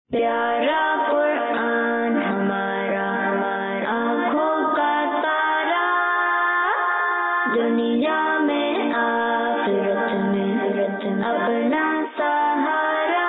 پیارا قرآن ہمارا آنکھوں کا تارا، دنیا میں آخرت میں اپنا سہارا۔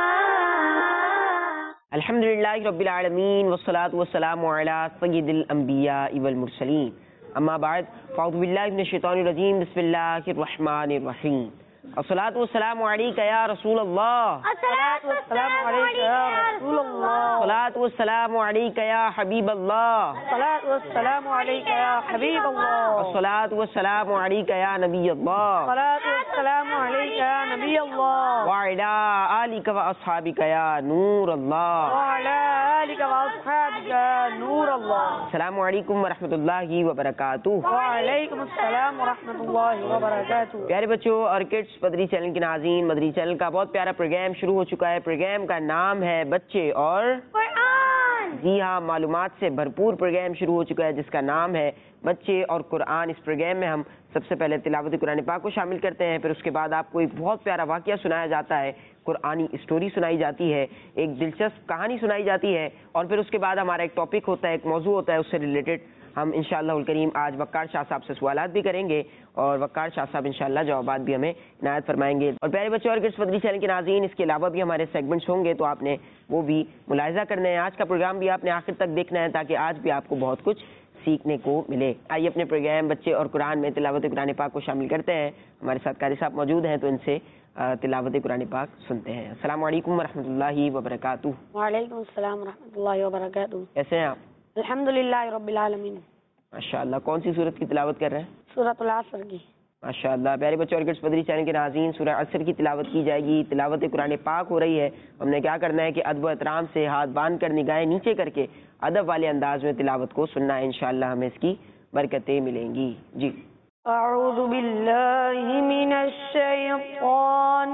الحمدللہ رب العالمین والصلاة والسلام علی سید الانبیاء والمرسلین، اما بعد فاعوذ باللہ من الشیطان الرجیم، بسم اللہ الرحمن الرحیم۔ الصلاۃ والسلام علیک یا رسول اللہ، الصلاۃ والسلام علیک یا رسول اللہ، الصلاۃ والسلام علیک یا حبیب اللہ، الصلاۃ والسلام علیک یا حبیب اللہ، الصلاۃ والسلام علیک یا نبی اللہ، الصلاۃ والسلام علیک یا نبی اللہ، وعلی آلک واصحابک یا نور اللہ، وعلی آلک واصحابک یا نور اللہ۔ السلام علیکم ورحمۃ اللہ وبرکاتہ۔ وعلیکم السلام ورحمۃ اللہ وبرکاتہ۔ پیارے بچوں اور کڈس مدری چینل کے ناظرین، مدری چینل کا بہت پیارا پروگرام شروع ہو چکا ہے۔ پروگرام کا نام ہے بچے اور قرآن۔ جی ہاں، معلومات سے بھرپور پروگرام شروع ہو چکا ہے جس کا نام ہے بچے اور قرآن۔ اس پروگرام میں ہم سب سے پہلے تلاوت قرآن پاک کو شامل کرتے ہیں، پھر اس کے بعد آپ کو ایک بہت پیارا واقعہ سنایا جاتا ہے، قرآنی اسٹوری سنائی جاتی ہے، ایک دلچسپ کہانی سنائی جاتی ہے، اور پھر اس کے بعد ہمارا ایک ٹاپک ہوتا ہے، ایک موضوع ہوتا ہے، اس سے ریلیٹڈ ہم انشاءاللہ الکریم آج وقار شاہ صاحب سے سوالات بھی کریں گے، اور وقار شاہ صاحب انشاءاللہ جوابات بھی ہمیں عنایت فرمائیں گے۔ اور پیارے بچوں اور کڈس مدری چینل کے ناظرین، اس کے علاوہ بھی ہمارے سیگمنٹس ہوں گے، تو آپ نے وہ بھی ملاحظہ کرنا ہے۔ آج کا پروگرام بھی آپ نے آخر تک دیکھنا ہے تاکہ آج بھی آپ کو بہت کچھ سیکھنے کو ملے۔ آئیے اپنے پروگرام بچے اور قرآن میں تلاوت قرآن پاک کو شامل کرتے ہیں۔ ہمارے ساتھ قاری صاحب موجود ہیں، تو ان سے تلاوت قرآن پاک سنتے ہیں۔ السلام علیکم ورحمۃ اللہ وبرکاتہ۔ وعلیکم السلام ورحمۃ اللہ وبرکاتہ۔ کیسے ہیں آپ؟ الحمدللہ رب العالمین۔ ماشاء اللہ، کون سی سورت کی تلاوت کر رہے ہیں؟ سورۃ العصر کی۔ ماشاء اللہ، پیارے بچوں اور کڈس مدری چینل کے ناظرین، سورہ عصر کی تلاوت کی جائے گی۔ تلاوت قرآن پاک ہو رہی ہے۔ ہم نے کیا کرنا ہے کہ ادب و احترام سے ہاتھ باندھ کر نگاہیں نیچے کر کے ادب والے انداز میں تلاوت کو سننا ہے، انشاءاللہ ہمیں اس کی برکتیں ملیں گی۔ جی اعوذ باللہ من الشیطان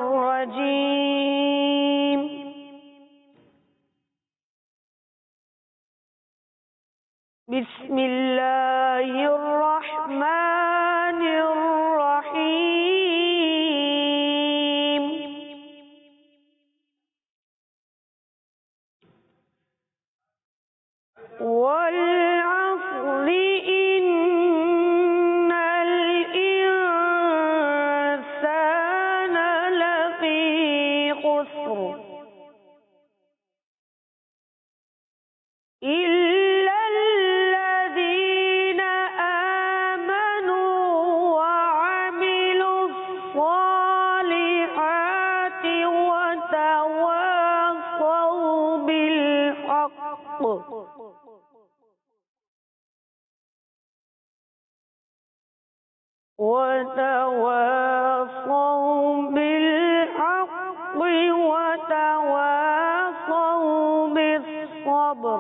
الرجیم، بسم اللہ الرحمن الرحیم، والعصر ان الانسان لفی خسر الا الذین آمنوا وعملوا الصالحات وتواصوا بالحق وتواصوا بالحق وتواصوا بالصبر،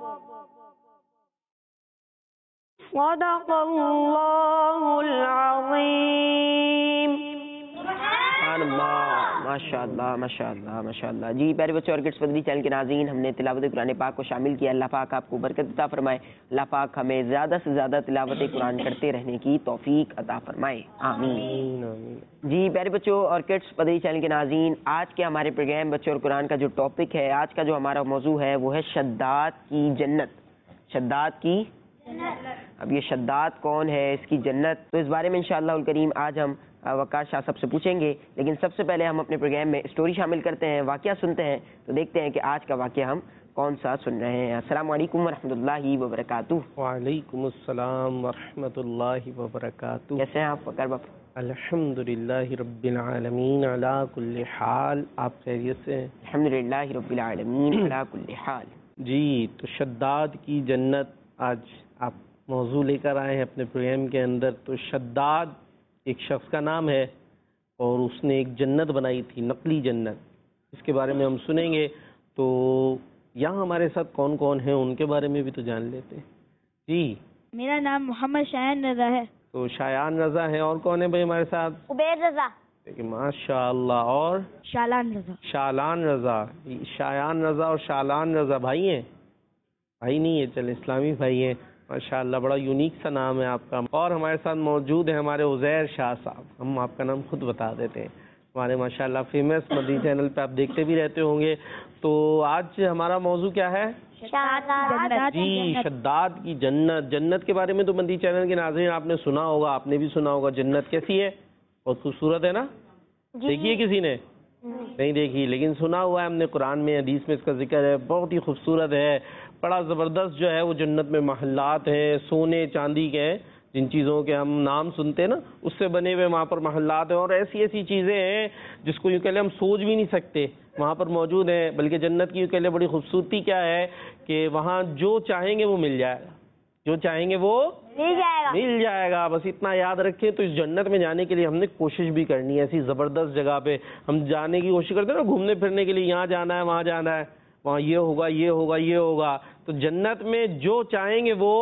صدق اللہ العظیم۔ سبحان اللہ، ماشاء اللہ ماشاء اللہ ماشاء اللہ۔ جی پیارے بچوں اور کڈس مدری چینل کے ناظرین، ہم نے تلاوت قرآن پاک کو شامل کیا۔ اللہ پاک آپ کو برکت عطا فرمائے، اللہ پاک ہمیں زیادہ سے زیادہ تلاوت قرآن کرتے رہنے کی توفیق عطا فرمائے، آمین۔ جی پیارے بچوں اور کڈس مدری چینل کے ناظرین، آج کے ہمارے پروگرام بچوں اور قرآن کا جو ٹاپک ہے، آج کا جو ہمارا موضوع ہے وہ ہے شداد کی جنت۔ شداد کی، اب یہ شداد کون ہے، اس کی جنت، تو اس بارے میں انشاءاللہ الکریم آج ہم وقار شاہ صاحب سے پوچھیں گے، لیکن سب سے پہلے ہم اپنے پروگرام میں اسٹوری شامل کرتے ہیں، واقعہ سنتے ہیں، تو دیکھتے ہیں کہ آج کا واقعہ ہم کون سا سن رہے ہیں۔ السلام علیکم ورحمۃ اللہ وبرکاتہ۔ وعلیکم السلام ورحمۃ اللہ وبرکاتہ۔ کیسے ہیں آپ وقار باپ؟ الحمدللہ رب العالمین علی کل حال۔ آپ خیریت سے ہیں؟ الحمدللہ رب العالمین علی کل حال۔ جی، تو شداد کی جنت آج آپ موضوع لے کر آئے ہیں اپنے پروگرام کے اندر۔ تو شداد ایک شخص کا نام ہے اور اس نے ایک جنت بنائی تھی، نقلی جنت، اس کے بارے میں ہم سنیں گے۔ تو یہاں ہمارے ساتھ کون کون ہیں ان کے بارے میں بھی تو جان لیتے ہیں۔ جی، میرا نام محمد شایان رضا ہے۔ تو شایان رضا ہے، اور کون ہے بھائی ہمارے ساتھ؟ عبید رضا۔ ماشاء اللہ، اور شالان رضا۔ شالان رضا۔ شایان رضا اور شالان رضا بھائی ہیں؟ بھائی نہیں ہے، چل اسلامی بھائی ہیں، ماشاءاللہ، بڑا یونیک سا نام ہے آپ کا۔ اور ہمارے ساتھ موجود ہیں ہمارے عزیر شاہ صاحب، ہم آپ کا نام خود بتا دیتے ہیں۔ ہمارے ماشاءاللہ فیمس مدنی چینل پہ آپ دیکھتے بھی رہتے ہوں گے. تو آج ہمارا موضوع کیا ہے؟ جی شداد کی جنت. جنت کے بارے میں تو مدنی چینل کے ناظرین آپ نے سنا ہوگا, آپ نے بھی سنا ہوگا. جنت کیسی ہے؟ بہت خوبصورت ہے نا. دیکھی ہے کسی نے؟ نہیں دیکھی, لیکن سنا ہوا ہے ہم نے, قرآن میں حدیث میں اس کا ذکر ہے. بہت ہی خوبصورت ہے, بڑا زبردست جو ہے وہ جنت میں محلات ہیں, سونے چاندی کے ہیں. جن چیزوں کے ہم نام سنتے ہیں نا اس سے بنے ہوئے وہاں پر محلات ہیں, اور ایسی ایسی چیزیں ہیں جس کو یوں کہہ لیں ہم سوچ بھی نہیں سکتے وہاں پر موجود ہیں. بلکہ جنت کی یوں کہہ لیں بڑی خوبصورتی کیا ہے کہ وہاں جو چاہیں گے وہ مل جائے گا, جو چاہیں گے وہ مل جائے گا. بس اتنا یاد رکھیں. تو اس جنت میں جانے کے لیے ہم نے کوشش بھی کرنی ہے. ایسی زبردست جگہ پہ ہم جانے کی کوشش کرتے ہیں نا, گھومنے پھرنے کے لیے, یہاں جانا ہے وہاں جانا ہے, وہاں یہ ہوگا یہ ہوگا یہ ہوگا. تو جنت میں جو چاہیں گے وہ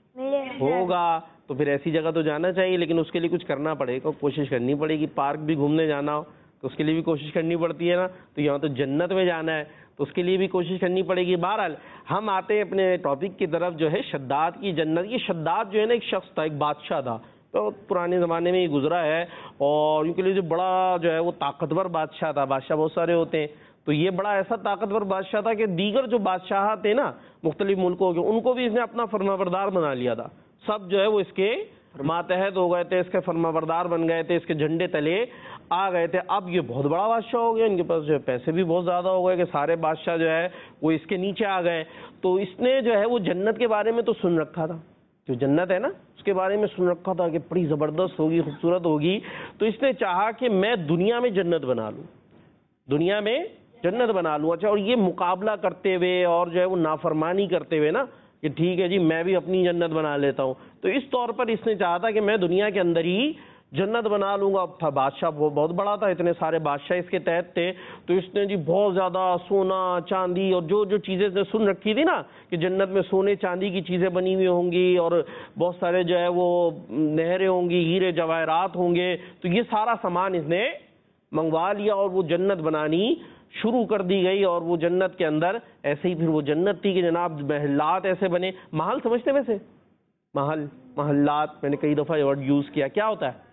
ہوگا. تو پھر ایسی جگہ تو جانا چاہیے, لیکن اس کے لیے کچھ کرنا پڑے گا, کوشش کرنی پڑے گی. پارک بھی گھومنے جانا ہو تو اس کے لیے بھی کوشش کرنی پڑتی ہے نا. تو یہاں تو جنت میں جانا ہے تو اس کے لیے بھی کوشش کرنی پڑے گی. بہرحال ہم آتے ہیں اپنے ٹاپک کی طرف, جو ہے شداد کی جنت. یہ شداد جو ہے نا ایک شخص تھا, ایک بادشاہ تھا, تو پرانے زمانے میں یہ گزرا ہے. اور ان کے لیے جو بڑا جو ہے وہ طاقتور بادشاہ تھا. بادشاہ بہت سارے ہوتے ہیں, تو یہ بڑا ایسا طاقتور بادشاہ تھا کہ دیگر جو بادشاہ تھے نا مختلف ملکوں کے, ان کو بھی اس نے اپنا فرمانبردار بنا لیا تھا. سب جو ہے وہ اس کے ماتحت ہو گئے تھے, اس کے فرمانبردار بن گئے تھے, اس کے جھنڈے تلے آ گئے تھے. اب یہ بہت بڑا بادشاہ ہو گیا, ان کے پاس جو ہے پیسے بھی بہت زیادہ ہو گئے کہ سارے بادشاہ جو ہے وہ اس کے نیچے آ گئے. تو اس نے جو ہے وہ جنت کے بارے میں تو سن رکھا تھا, جو جنت ہے نا اس کے بارے میں سن رکھا تھا کہ بڑی زبردست ہوگی, خوبصورت ہوگی. تو اس نے چاہا کہ میں دنیا میں جنت بنا لوں, دنیا میں جنت بنا لوں. اچھا, اور یہ مقابلہ کرتے ہوئے اور جو ہے وہ نافرمانی کرتے ہوئے نا کہ ٹھیک ہے جی میں بھی اپنی جنت بنا لیتا ہوں. تو اس طور پر اس نے چاہا تھا کہ میں دنیا کے اندر ہی جنت بنا لوں گا. اب تھا بادشاہ بہت بڑا تھا, اتنے سارے بادشاہ اس کے تحت تھے. تو اس نے جی بہت زیادہ سونا چاندی اور جو جو چیزیں سن رکھی تھی نا کہ جنت میں سونے چاندی کی چیزیں بنی ہوئی ہوں گی, اور بہت سارے جو ہے وہ نہریں ہوں گی, ہیرے جواہرات ہوں گے, تو یہ سارا سامان اس نے منگوا لیا اور وہ جنت بنانی شروع کر دی گئی. اور وہ جنت کے اندر ایسے ہی پھر وہ جنت تھی کہ جناب محلات ایسے بنے. محل سمجھتے ویسے محل, محلات, میں نے کئی دفعہ یہ ورڈ یوز کیا. کیا ہوتا ہے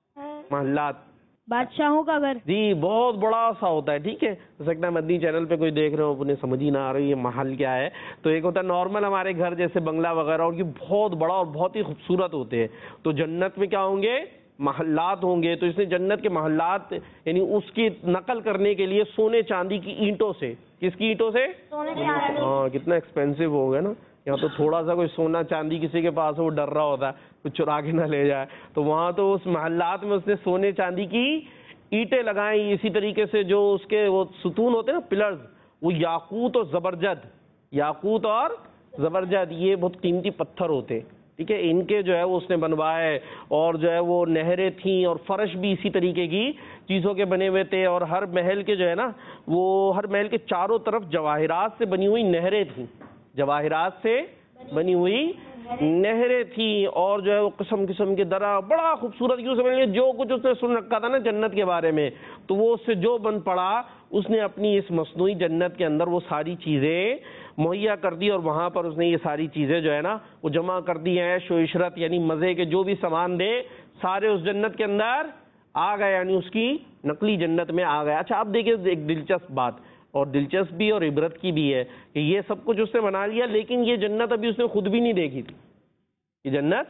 محلات؟ بادشاہوں کا گھر. جی بہت بڑا سا ہوتا ہے. ٹھیک ہے, ہو سکتا ہے مدنی چینل پہ کوئی دیکھ رہے ہو انہیں سمجھ ہی نہ آ رہی ہے محل کیا ہے. تو ایک ہوتا ہے نارمل ہمارے گھر جیسے بنگلہ وغیرہ, اور یہ بہت بڑا اور بہت ہی خوبصورت ہوتے ہیں. تو جنت میں کیا ہوں گے؟ محلات ہوں گے. تو اس نے جنت کے محلات یعنی اس کی نقل کرنے کے لیے سونے چاندی کی اینٹوں سے, کس کی اینٹوں سے؟ ہاں, کتنا ایکسپینسو ہو گیا نا. یہاں تو تھوڑا سا کوئی سونا چاندی کسی کے پاس وہ ڈر رہا ہوتا ہے کچھ چرا کے نہ لے جائے. تو وہاں تو اس محلات میں اس نے سونے چاندی کی اینٹیں لگائیں. اسی طریقے سے جو اس کے وہ ستون ہوتے ہیں نا, پلرز, وہ یاقوت اور زبرجد, یاقوت اور زبرجد, یہ بہت قیمتی پتھر ہوتے. ٹھیک ہے, ان کے جو ہے وہ اس نے بنوائے. اور جو ہے وہ نہریں تھیں, اور فرش بھی اسی طریقے کی چیزوں کے بنے ہوئے تھے. اور ہر محل کے جو ہے نا وہ ہر محل کے چاروں طرف جواہرات سے بنی ہوئی نہریں تھیں, جواہرات سے بنی ہوئی نہریں تھیں. اور جو ہے وہ قسم قسم کے درا, بڑا خوبصورت. کیوں سمجھ لیے جو کچھ اس نے سن رکھا تھا نا جنت کے بارے میں, تو وہ اس سے جو بن پڑا اس نے اپنی اس مصنوعی جنت کے اندر وہ ساری چیزیں مہیا کر دی. اور وہاں پر اس نے یہ ساری چیزیں جو ہے نا وہ جمع کر دی ہیں. عیش و عشرت یعنی مزے کے جو بھی سامان دے سارے اس جنت کے اندر آ گئے, یعنی اس کی نقلی جنت میں آ گئے. اچھا اب دیکھیں ایک دلچسپ بات, اور دلچسپ بھی اور عبرت کی بھی ہے کہ یہ سب کچھ اس نے بنا لیا, لیکن یہ جنت ابھی اس نے خود بھی نہیں دیکھی تھی. یہ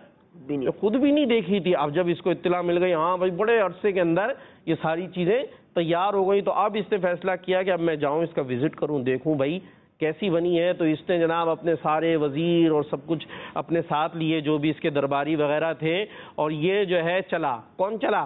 جنت خود بھی نہیں دیکھی تھی. اب جب اس کو اطلاع مل گئی ہاں بھائی بڑے عرصے کے اندر یہ ساری چیزیں تیار ہو گئی, تو اب اس نے فیصلہ کیا کہ اب میں جاؤں اس کا وزٹ کروں, دیکھوں بھائی کیسی بنی ہے. تو اس نے جناب اپنے سارے وزیر اور سب کچھ اپنے ساتھ لیے, جو بھی اس کے درباری وغیرہ تھے, اور یہ جو ہے چلا. کون چلا؟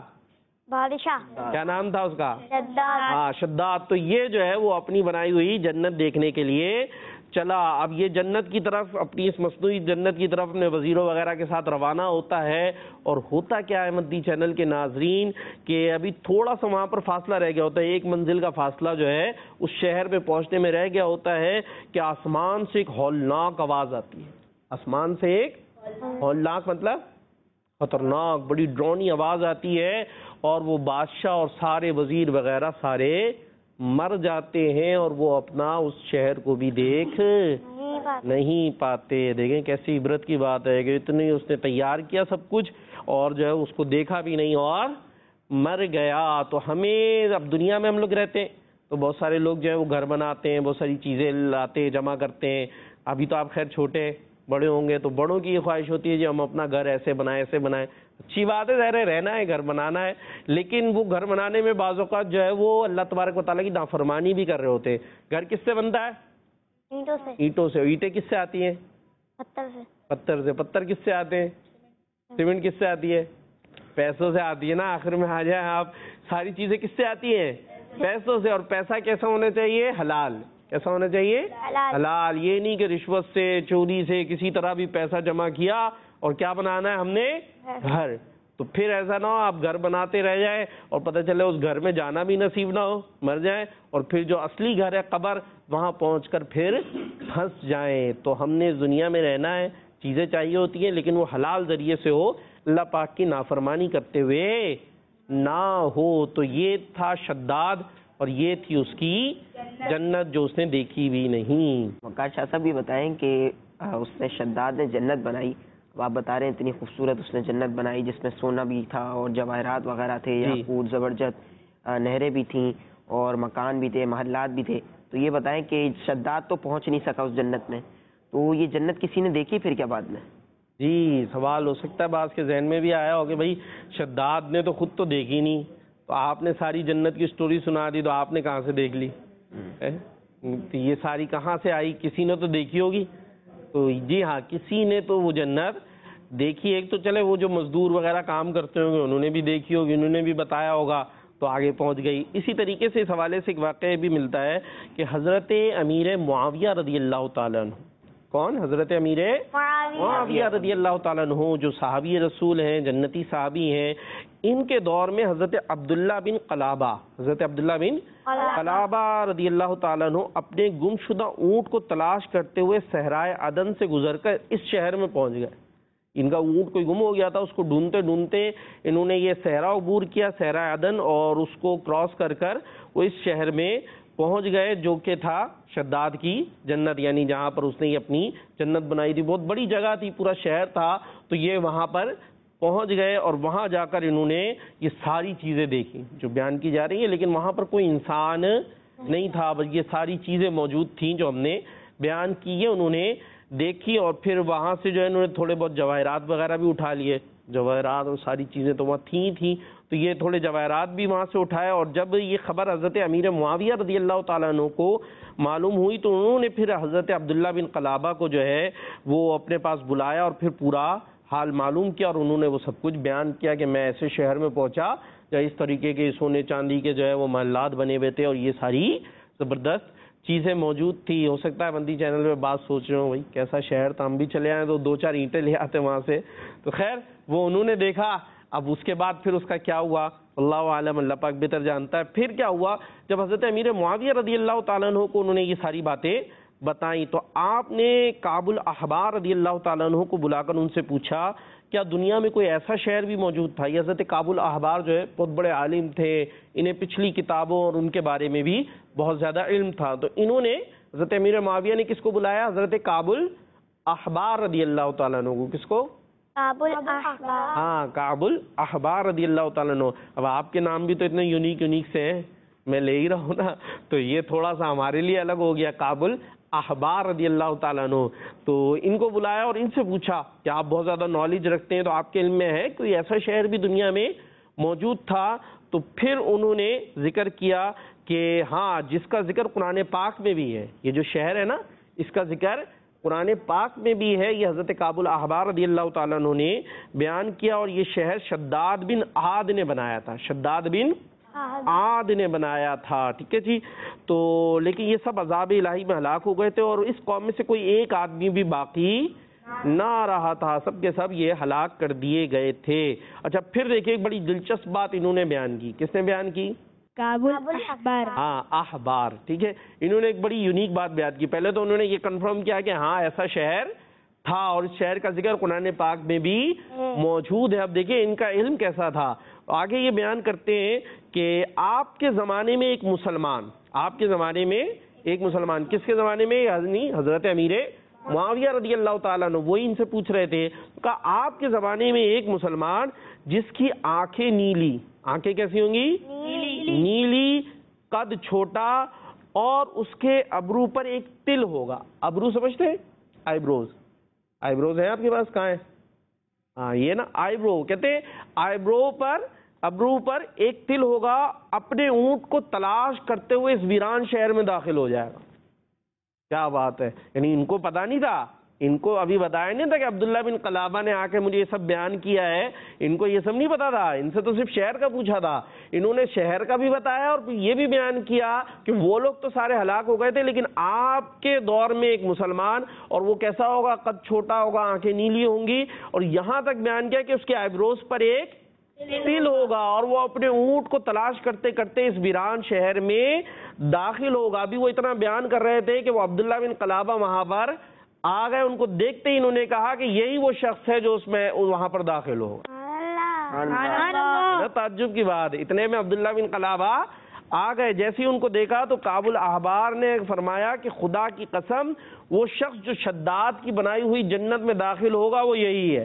بادشاہ. کیا نام تھا اس کا؟ شداد. ہاں شداد. تو یہ جو ہے وہ اپنی بنائی ہوئی جنت دیکھنے کے لیے چلا. اب یہ جنت کی طرف, اپنی اس مصنوعی جنت کی طرف اپنے وزیروں وغیرہ کے ساتھ روانہ ہوتا ہے. اور ہوتا کیا ہے مدنی چینل کے ناظرین کہ ابھی تھوڑا سا وہاں پر فاصلہ رہ گیا ہوتا ہے, ایک منزل کا فاصلہ جو ہے اس شہر میں پہنچنے میں رہ گیا ہوتا ہے کہ آسمان سے ایک ہولناک آواز آتی ہے. آسمان سے ایک ہولناک مطلب خطرناک, بڑی ڈرونی آواز آتی ہے. اور وہ بادشاہ اور سارے وزیر وغیرہ سارے مر جاتے ہیں, اور وہ اپنا اس شہر کو بھی دیکھ نہیں پاتے. دیکھیں کیسی عبرت کی بات ہے کہ اتنی اس نے تیار کیا سب کچھ, اور جو ہے اس کو دیکھا بھی نہیں اور مر گیا تو ہمیں اب دنیا میں ہم لوگ رہتے ہیں تو بہت سارے لوگ جو ہیں وہ گھر بناتے ہیں, بہت ساری چیزیں لاتے ہیں, جمع کرتے ہیں. ابھی تو آپ خیر چھوٹے بڑے ہوں گے تو بڑوں کی یہ خواہش ہوتی ہے جی ہم اپنا گھر ایسے بنائیں ایسے بنائیں. اچھی بات ہے, ظاہر ہے رہنا ہے, گھر بنانا ہے, لیکن وہ گھر بنانے میں بعض اوقات جو ہے وہ اللہ تبارک و تعالیٰ کی نافرمانی بھی کر رہے ہوتے ہیں. گھر کس سے بنتا ہے؟ اینٹوں سے. اینٹوں سے. اینٹیں کس سے آتی ہیں؟ پتھر سے. پتھر سے. پتھر کس سے آتے ہیں؟ سیمنٹ کس سے آتی ہے؟ پیسوں سے آتی ہے نا. آخر میں آ جائیں آپ, ساری چیزیں کس سے آتی ہیں؟ پیسوں سے. اور پیسہ کیسا ہونا چاہیے؟ حلال. کیسا ہونا چاہیے؟ حلال. یہ نہیں کہ رشوت سے, چوری سے, کسی طرح بھی پیسہ جمع کیا اور کیا بنانا ہے ہم نے؟ گھر. تو پھر ایسا نہ ہو آپ گھر بناتے رہ جائیں اور پتہ چلے اس گھر میں جانا بھی نصیب نہ ہو, مر جائیں, اور پھر جو اصلی گھر ہے قبر, وہاں پہنچ کر پھر پھنس جائیں. تو ہم نے دنیا میں رہنا ہے, چیزیں چاہیے ہوتی ہیں لیکن وہ حلال ذریعے سے ہو, اللہ پاک کی نافرمانی کرتے ہوئے نہ ہو. تو یہ تھا شداد اور یہ تھی اس کی جنت جو اس نے دیکھی بھی نہیں. وقار شاہ صاحب یہ بتائیں کہ اس نے شداد نے جنت بنائی, اب آپ بتا رہے ہیں اتنی خوبصورت اس نے جنت بنائی جس میں سونا بھی تھا اور جواہرات وغیرہ تھے, یاقوت زبرجد, نہریں بھی تھیں اور مکان بھی تھے, محلات بھی تھے. تو یہ بتائیں کہ شداد تو پہنچ نہیں سکا اس جنت میں, تو یہ جنت کسی نے دیکھی پھر کیا بعد میں؟ جی سوال ہو سکتا ہے بعض کے ذہن میں بھی آیا ہو کہ بھائی شداد نے تو خود تو دیکھی نہیں, تو آپ نے ساری جنت کی سٹوری سنا دی تو آپ نے کہاں سے دیکھ لی؟ تو یہ ساری کہاں سے آئی؟ کسی نے تو دیکھی ہوگی. تو جی ہاں کسی نے تو وہ جنت دیکھی. ایک تو چلے وہ جو مزدور وغیرہ کام کرتے ہوں گے انہوں نے بھی دیکھی ہوگی, انہوں نے بھی بتایا ہوگا تو آگے پہنچ گئی. اسی طریقے سے اس حوالے سے ایک واقعہ بھی ملتا ہے کہ حضرت امیر معاویہ رضی اللہ تعالیٰ عنہ, کون؟ حضرت امیر معاویہ رضی اللہ تعالیٰ عنہ جو صحابی رسول ہیں, جنتی صحابی ہیں, ان کے دور میں حضرت عبداللہ بن قلابہ, حضرت عبداللہ بن قلابہ رضی اللہ تعالیٰ عنہ اپنے گم شدہ اونٹ کو تلاش کرتے ہوئے صحرائے عدن سے گزر کر اس شہر میں پہنچ گئے. ان کا اونٹ کوئی گم ہو گیا تھا, اس کو ڈھونڈتے ڈھونڈتے انہوں نے یہ صحرا عبور کیا, صحرائے عدن, اور اس کو کراس کر کر وہ اس شہر میں پہنچ گئے جو کہ تھا شداد کی جنت, یعنی جہاں پر اس نے یہ اپنی جنت بنائی تھی. بہت بڑی جگہ تھی, پورا شہر تھا, تو یہ وہاں پر پہنچ گئے اور وہاں جا کر انہوں نے یہ ساری چیزیں دیکھی جو بیان کی جا رہی ہیں, لیکن وہاں پر کوئی انسان نہیں تھا, بس یہ ساری چیزیں موجود تھیں جو ہم نے بیان کی ہیں انہوں نے دیکھی. اور پھر وہاں سے جو ہے انہوں نے تھوڑے بہت جواہرات وغیرہ بھی اٹھا لیے, جواہرات اور ساری چیزیں تو وہاں تھیں, تو یہ تھوڑے جواہرات بھی وہاں سے اٹھائے. اور جب یہ خبر حضرت امیر معاویہ رضی اللہ تعالیٰ عنہ کو معلوم ہوئی تو انہوں نے پھر حضرت عبداللہ بن قلابہ کو جو ہے وہ اپنے پاس بلایا اور پھر پورا حال معلوم کیا, اور انہوں نے وہ سب کچھ بیان کیا کہ میں ایسے شہر میں پہنچا جہاں اس طریقے کے سونے چاندی کے جو ہے وہ محلات بنے ہوئے تھے اور یہ ساری زبردست چیزیں موجود تھی. ہو سکتا ہے بندی چینل میں بات سوچ رہے ہوں بھائی کیسا شہر تھا, ہم بھی چلے آئے تو 2-4 اینٹیں لے آتے وہاں سے. تو خیر وہ انہوں نے دیکھا. اب اس کے بعد پھر اس کا کیا ہوا اللہ عالم, اللہ پاک بہتر جانتا ہے. پھر کیا ہوا جب حضرت امیر معاویہ رضی اللہ تعالیٰ عنہ کو انہوں نے یہ ساری باتیں بتائیں تو آپ نے کعب الاحبار رضی اللہ تعالیٰ عنہ کو بلا کر ان سے پوچھا کیا دنیا میں کوئی ایسا شہر بھی موجود تھا؟ یہ حضرت کعب الاحبار جو ہے بہت بڑے عالم تھے, انہیں پچھلی کتابوں اور ان کے بارے میں بھی بہت زیادہ علم تھا. تو انہوں نے حضرت امیر معاویہ نے کس کو بلایا؟ حضرت کعب الاحبار رضی اللہ تعالیٰ عنہ کو. کس کو؟ کعب الاحبار. ہاں کعب الاحبار رضی اللہ تعالیٰ عنہ. اب آپ کے نام بھی تو اتنے یونیک سے ہیں, میں لے ہی رہا ہوں نا, تو یہ تھوڑا سا ہمارے لیے الگ ہو گیا. کعب احبار رضی اللہ تعالیٰ عنہ. تو ان کو بلایا اور ان سے پوچھا کہ آپ بہت زیادہ نالج رکھتے ہیں تو آپ کے علم میں ہے کوئی ایسا شہر بھی دنیا میں موجود تھا؟ تو پھر انہوں نے ذکر کیا کہ ہاں جس کا ذکر قرآن پاک میں بھی ہے, یہ جو شہر ہے نا اس کا ذکر قرآن پاک میں بھی ہے. یہ حضرت کعب الاحبار رضی اللہ تعالیٰ عنہ نے بیان کیا اور یہ شہر شداد بن عاد نے بنایا تھا, شداد بن عاد نے بنایا تھا. ٹھیک ہے جی. تو لیکن یہ سب عذاب الہی میں ہلاک ہو گئے تھے اور اس قوم میں سے کوئی ایک آدمی بھی باقی نہ رہا تھا, سب کے سب یہ ہلاک کر دیے گئے تھے. اچھا پھر دیکھیں ایک بڑی دلچسپ بات انہوں نے بیان کی. کس نے بیان کی؟ کعب الاحبار. ہاں احبار. ٹھیک ہے, انہوں نے ایک بڑی یونیک بات بیان کی. پہلے تو انہوں نے یہ کنفرم کیا کہ ہاں ایسا شہر تھا اور اس شہر کا ذکر قرآن پاک میں بھی موجود ہے. اب دیکھیں ان کا علم کیسا تھا. آگے یہ بیان کرتے ہیں کہ آپ کے زمانے میں ایک مسلمان, آپ کے زمانے میں ایک مسلمان, کس کے زمانے میں؟ حضرت امیر معاویہ رضی اللہ تعالیٰ عنہ وہی ان سے پوچھ رہے تھے، کہا آپ کے زمانے میں ایک مسلمان جس کی آنکھیں نیلی، آنکھیں کیسی ہوں گی؟ نیلی، قد چھوٹا، اور اس کے ابرو پر ایک تل ہوگا. ابرو سمجھتے ہیں؟ آئی بروز. آئی بروز ہیں آپ کے پاس؟ کہاں ہے؟ ہاں یہ نا آئی برو کہتے ہیں. آئی برو پر، ابرو پر ایک تل ہوگا. اپنے اونٹ کو تلاش کرتے ہوئے اس ویران شہر میں داخل ہو جائے گا. کیا بات ہے! یعنی ان کو پتا نہیں تھا، ان کو ابھی بتایا نہیں تھا کہ عبداللہ بن قلابہ نے آ کے مجھے یہ سب بیان کیا ہے. ان کو یہ سب نہیں پتا تھا، ان سے تو صرف شہر کا پوچھا تھا. انہوں نے شہر کا بھی بتایا اور یہ بھی بیان کیا کہ وہ لوگ تو سارے ہلاک ہو گئے تھے، لیکن آپ کے دور میں ایک مسلمان، اور وہ کیسا ہوگا؟ قد چھوٹا ہوگا، آنکھیں نیلی ہوں گی، اور یہاں تک بیان کیا کہ اس کے آئیبروز پر ایک تل ہوگا، اور وہ اپنے اونٹ کو تلاش کرتے کرتے اس ویران شہر میں داخل ہوگا. ابھی وہ اتنا بیان کر رہے تھے کہ وہ عبداللہ بن قلابہ وہاں پر آ گئے. ان کو دیکھتے ہی انہوں نے کہا کہ یہی وہ شخص ہے جو اس میں وہاں پر داخل ہوگا. تعجب کی بات، اتنے میں عبداللہ بن قلابہ آ گئے. جیسے ہی ان کو دیکھا تو کعب الاحبار نے فرمایا کہ خدا کی قسم، وہ شخص جو شداد کی بنائی ہوئی جنت میں داخل ہوگا وہ یہی ہے.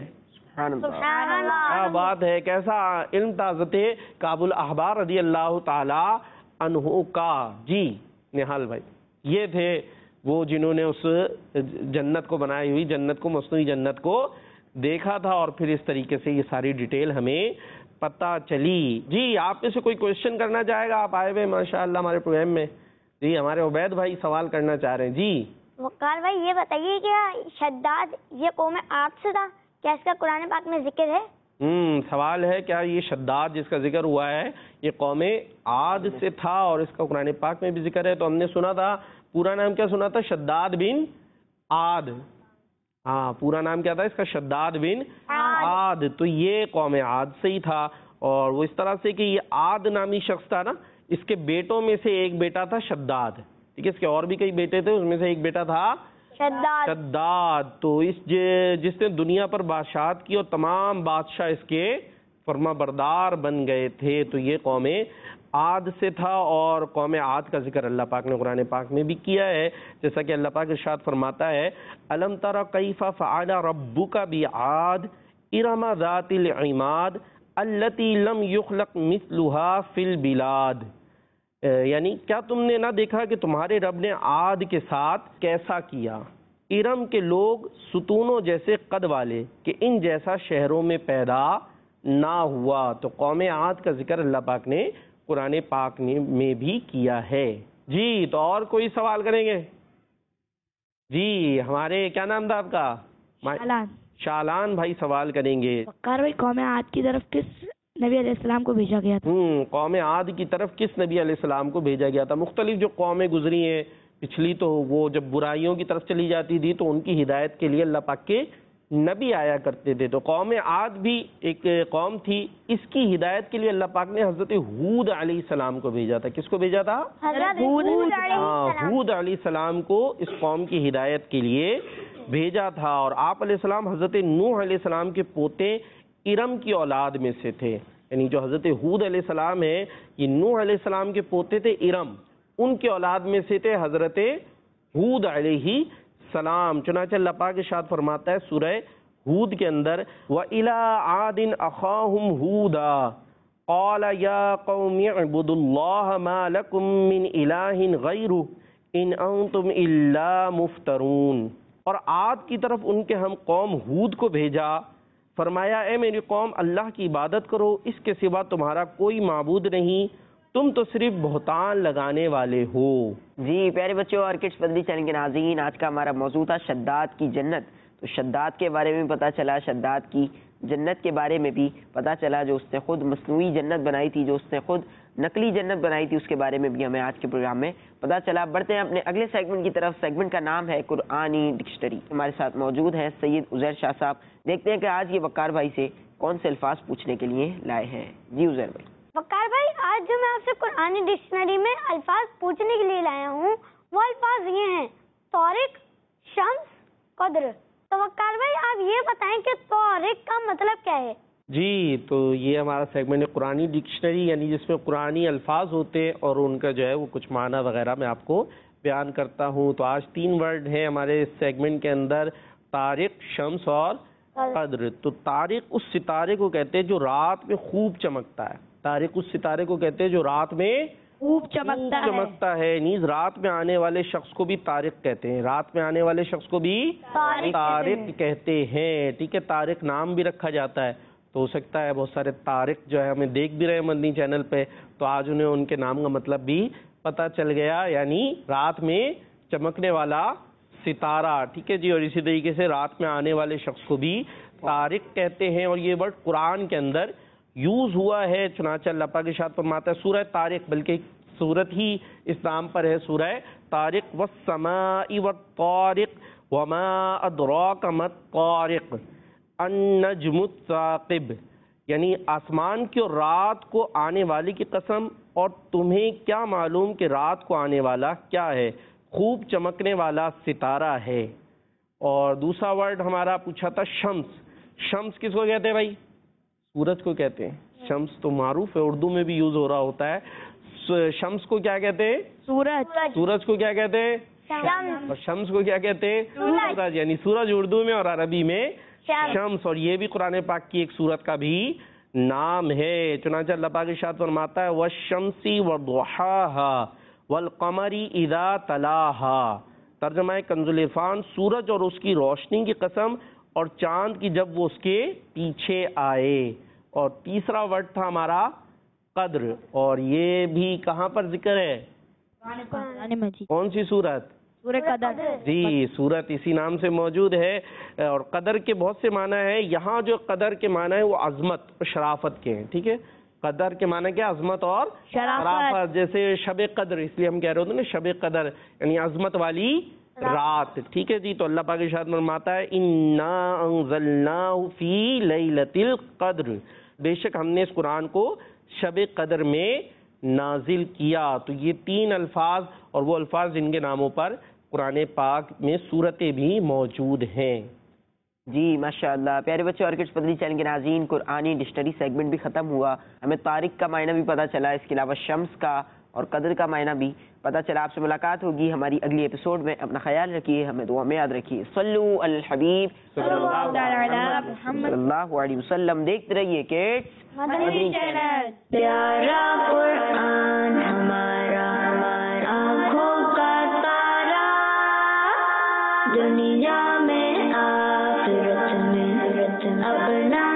کیا بات ہے! کیسا علم تھا حضرت کعب الاحبار رضی اللہ تعالی عنہ کا. جی نہال بھائی، یہ تھے وہ جنہوں نے اس جنت کو بنائی ہوئی جنت کو، مصنوعی جنت کو دیکھا تھا، اور پھر اس طریقے سے یہ ساری ڈیٹیل ہمیں پتہ چلی. جی آپ میں سے کوئی کوشچن کرنا چاہے گا؟ آپ آئے ہوئے ماشاءاللہ ہمارے پروگرام میں. جی ہمارے عبید بھائی سوال کرنا چاہ رہے ہیں. جی وقار بھائی یہ بتائیے کہ شداد یہ قوم عاد سے تھا، کیا اس کا قرآن پاک میں ذکر ہے؟ سوال ہے کیا یہ شداد جس کا ذکر ہوا ہے یہ قوم عاد سے تھا اور اس کا قرآن پاک میں بھی ذکر ہے؟ تو ہم نے سنا تھا، پورا نام کیا سنا تھا؟ شداد بن عاد. ہاں پورا نام کیا تھا اس کا؟ شداد بن عاد. تو یہ قوم عاد سے ہی تھا، اور وہ اس طرح سے کہ یہ عاد نامی شخص تھا نا، اس کے بیٹوں میں سے ایک بیٹا تھا شداد. ٹھیک ہے، اس کے اور بھی کئی بیٹے تھے، اس میں سے ایک بیٹا تھا شداد. تو جس نے دنیا پر بادشاہت کی اور تمام بادشاہ اس کے فرما بردار بن گئے تھے. تو یہ قوم عاد سے تھا، اور قوم عاد کا ذکر اللہ پاک نے قرآن پاک میں بھی کیا ہے، جیسا کہ اللہ پاک ارشاد فرماتا ہے الم تر کیف فعل ربک بعاد ارم ذات العماد التی لم یخلق مثلها فی البلاد. یعنی کیا تم نے نہ دیکھا کہ تمہارے رب نے عاد کے ساتھ کیسا کیا، ارم کے لوگ ستونوں جیسے قد والے کہ ان جیسا شہروں میں پیدا نہ ہوا. تو قوم عاد کا ذکر اللہ پاک نے قرآن پاک میں بھی کیا ہے. جی تو اور کوئی سوال کریں گے؟ جی ہمارے کیا نام تھا آپ کا؟ شالان بھائی سوال کریں گے. وقار بھائی قوم عاد کی طرف کس نبی علیہ السلام کو بھیجا گیا تھا؟ قوم عاد کی طرف کس نبی علیہ السلام کو بھیجا گیا تھا؟ مختلف جو قومیں گزری ہیں پچھلی، تو وہ جب برائیوں کی طرف چلی جاتی تھی تو ان کی ہدایت کے لیے اللہ پاک کے نبی آیا کرتے تھے. تو قوم عاد بھی ایک قوم تھی، اس کی ہدایت کے لیے اللہ پاک نے حضرت ہود علیہ السلام کو بھیجا تھا. کس کو بھیجا تھا؟ ہود علیہ السلام کو اس قوم کی ہدایت کے لیے بھیجا تھا. اور آپ علیہ السلام حضرت نوح علیہ السلام کے پوتے ارم کی اولاد میں سے تھے. یعنی جو حضرت ہود علیہ السلام ہے یہ نوح علیہ السلام کے پوتے تھے ارم، ان کے اولاد میں سے تھے حضرت ہود علیہ السلام. چنانچہ اللہ پاک ارشاد فرماتا ہے سورہ ہود کے اندر وَإِلَىٰ عَادٍ أَخَاهُمْ هُودًا قَالَ يَا قَوْمِ اعْبُدُوا اللَّهَ مَا لَكُم مِّنْ إِلَٰهٍ غَيْرُهُ إِنْ أَنتُمْ إِلَّا مُفْتَرُونَ. اور عاد کی طرف ان کے ہم قوم ہود کو بھیجا، فرمایا اے میری قوم اللہ کی عبادت کرو، اس کے سوا تمہارا کوئی معبود نہیں، تم تو صرف بہتان لگانے والے ہو. جی پیارے بچوں اور کڈس بدلی چینل کے ناظرین، آج کا ہمارا موضوع تھا شداد کی جنت. تو شداد کے بارے میں پتہ چلا، شداد کی جنت کے بارے میں بھی پتہ چلا، جو اس نے خود مصنوعی جنت بنائی تھی، جو اس نے خود نقلی جنت بنائی تھی، اس کے بارے میں بھی ہمیں آج کے پروگرام میں پتہ چلا. بڑھتے ہیں اپنے اگلے سیگمنٹ کی طرف. سیگمنٹ کا نام ہے قرآنی ڈکشنری. ہمارے ساتھ موجود ہیں سید عزیر شاہ صاحب. دیکھتے ہیں کہ آج یہ وقار بھائی سے کون سے الفاظ پوچھنے کے لیے لائے ہیں. جی عزیر بھائی. وقار بھائی آج جو میں آپ سے قرآنی ڈکشنری میں الفاظ پوچھنے کے لیے لایا ہوں وہ الفاظ یہ ہیں طارق، شمس، قدر. تو وقار بھائی آپ یہ بتائیں کہ طارق کا مطلب کیا ہے؟ جی تو یہ ہمارا سیگمنٹ ہے قرآنی ڈکشنری، یعنی جس میں قرآنی الفاظ ہوتے ہیں اور ان کا جو ہے وہ کچھ معنی وغیرہ میں آپ کو بیان کرتا ہوں. تو آج 3 ورڈ ہیں ہمارے اس سیگمنٹ کے اندر، طارق، شمس اور قدر. تو طارق اس ستارے کو کہتے ہیں جو رات میں خوب چمکتا ہے. طارق اس ستارے کو کہتے ہیں جو رات میں خوب چمکتا ہے. نیز رات میں آنے والے شخص کو بھی طارق کہتے ہیں. رات میں آنے والے شخص کو بھی طارق کہتے ہیں. ٹھیک ہے، طارق نام بھی رکھا جاتا ہے. تو ہو سکتا ہے بہت سارے طارق جو ہے ہمیں دیکھ بھی رہے ہیں مدنی چینل پہ، تو آج انہیں ان کے نام کا مطلب بھی پتہ چل گیا، یعنی رات میں چمکنے والا ستارہ. ٹھیک ہے جی. اور اسی طریقے سے رات میں آنے والے شخص کو بھی طارق کہتے ہیں. اور یہ ورڈ قرآن کے اندر یوز ہوا ہے، چنانچہ اللہ پاک ارشاد فرماتا ہے سورہ طارق، بلکہ سورت ہی اس نام پر ہے، سورہ طارق. والسماء والطارق وما ادراک ما الطارق النجم الثاقب، یعنی آسمان کی اور رات کو آنے والی کی قسم، اور تمہیں کیا معلوم کہ رات کو آنے والا کیا ہے، خوب چمکنے والا ستارہ ہے. اور دوسرا ورڈ ہمارا پوچھا تھا شمس. شمس کس کو کہتے ہیں بھائی؟ سورج کو کہتے ہیں. شمس تو معروف ہے، اردو میں بھی یوز ہو رہا ہوتا ہے. شمس کو کیا کہتے ہیں؟ سورج. سورج کو کیا کہتے ہیں؟ اور شمس کو کیا کہتے ہیں؟ سورج. یعنی سورج اردو میں اور عربی میں شمس. اور یہ بھی قرآن پاک کی ایک سورت کا بھی نام ہے. چنانچہ اللہ پاک ارشاد فرماتا ہے والشمس وضحاها والقمر اذا تلاها. ترجمہ کنز العرفان، سورج اور اس کی روشنی کی قسم، اور چاند کی جب وہ اس کے پیچھے آئے. اور تیسرا ورڈ تھا ہمارا قدر، اور یہ بھی کہاں پر ذکر ہے؟ کون سی سورت؟ سورہ قدر. جی، سورت اسی نام سے موجود ہے. اور قدر کے بہت سے معنی ہیں. یہاں جو قدر کے معنی ہے وہ عظمت اور شرافت کے ہیں. ٹھیک ہے، قدر کے معنی کیا؟ عظمت اور شرافت. جیسے شب قدر، اس لیے ہم کہہ رہے ہوتے ہیں نا شب قدر، یعنی عظمت والی رات. ٹھیک ہے جی. تو اللہ پاک ارشاد فرماتا ہے انا انزلناہ فی لیلۃ القدر، بے شک ہم نے اس قرآن کو شب قدر میں نازل کیا. تو یہ 3 الفاظ اور وہ الفاظ جن کے ناموں پر قرآن پاک میں صورتیں بھی موجود ہیں. جی ماشاءاللہ. پیارے بچے اور کڈس مدنی چینل کے ناظرین، قرآنی ڈکشنری سیگمنٹ بھی ختم ہوا. ہمیں طارق کا معنی بھی پتہ چلا، اس کے علاوہ شمس کا اور قدر کا معنی بھی پتہ چلا. آپ سے ملاقات ہوگی ہماری اگلی ایپیسوڈ میں. اپنا خیال رکھیے، ہمیں دعا میں یاد رکھیے. صلو علی الحبیب صلی اللہ علیہ وسلم. دیکھتے رہیے کڈس مدنی چینل. پیارا قرآن ہمارا آنکھوں کا تارا، دنیا میں آخرت میں اپنا